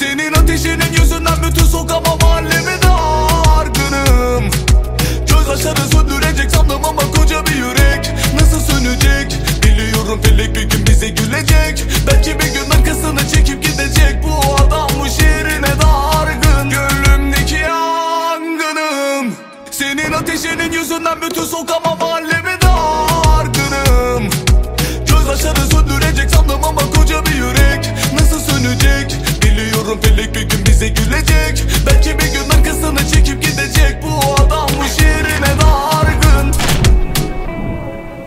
Senin ateşinin yüzünden bütün sokama mahalleme dargınım. Gözyaşları söndürecek sandım ama koca bir yürek nasıl sönecek? Biliyorum felek bir gün bize gülecek. Belki bir gün arkasını çekip gidecek. Bu adam bu şehrine dargın, gönlümdeki yangınım. Senin ateşinin yüzünden bütün sokama mahalleme dargınım. Gözyaşları söndürecek sandım ama koca bir yürek nasıl sönecek? Biliyorum felek bir gün bize gülecek. Belki bir gün